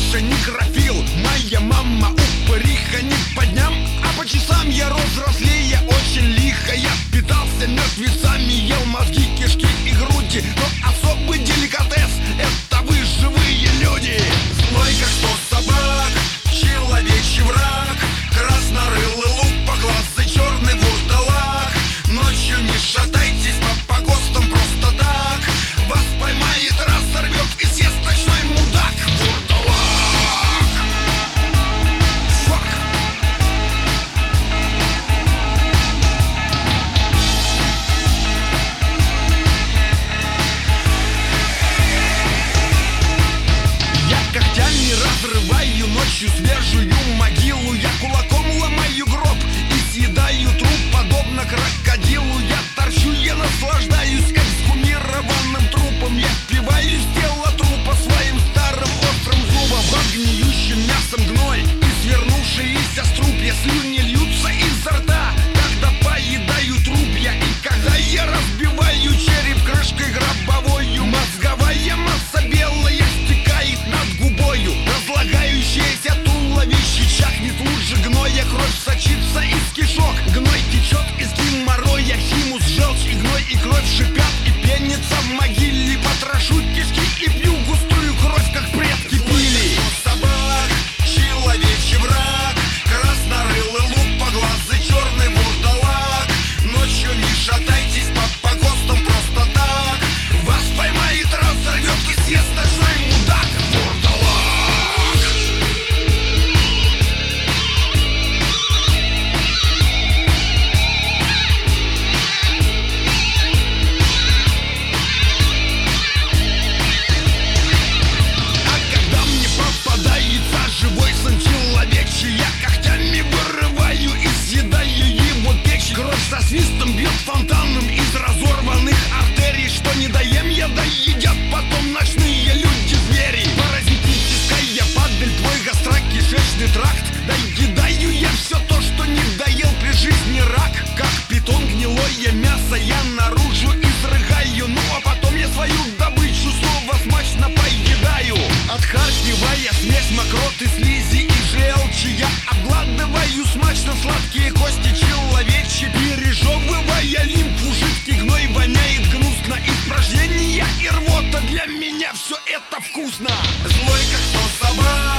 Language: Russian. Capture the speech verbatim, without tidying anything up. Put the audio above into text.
папаша некрофил, моя мама упыриха не по дням, а по часам я рос взрослее очень лихо. Я питался мертвецами, ел мозги, кишки и груди, но особый деликатес — это вы, живые люди. Злой как сто собак, человечий враг, краснорылый лупоглазый, черный вурдалак. Ночью не шатайтесь по погостам просто так, вас поймает, раз сорвет и съест ночной мудак. Вурдалак. Фак. Я когтями разрываю ночью свежую могилу, я кулаком ломаю гроб и съедаю труп, подобно крокодилу. Я торчу, я наслаждаюсь эксгумированным трупом, я впиваюсь в тело трупа своим старым острым зубом. Под гниющим мясом гной и свернувшиеся струпья, слюни льются изо рта, когда поедаю трупья. И когда я разбиваю череп крышкой гробовою, мозговая масса белая стекает над губою. Разлагающееся туловище чахнет лучше гноя, кровь сочится из кишок, гной течет из геморроя. Химус, желчь и гной и кровь шипят и пенятся в могиле. Потрошу кишки и пью густую кровь, как предки пили. Собак, человечий враг, краснорылый лупоглазый, черный вурдалак. Ночью не шатайтесь по погостам просто так, вас поймает, разорвет и съест ночной мудак. Вурдалак. А когда мне попадается живой сын человечий, я когтями вырываю и съедаю его печень. Кровь со свистом бьет фонтаном из разорванных артерий. Что не доем я, да едят потом ночные люди-звери. Паразитическая падаль, твой гастрокишечный тракт. Доедаю я все то, что не доел при жизни рак. Как питон гнилое мясо я наружу изрыгаю, ну а потом я свою добычу снова смачно поедаю. Отхаркивая смесь мокроты, слизи и желчи, я обгладываю смачно сладкие кости человечьи. Пережевывая лимфу, жидкий гной воняет гнусно. Испражнения и рвота, для меня все это вкусно. Злой как сто собак,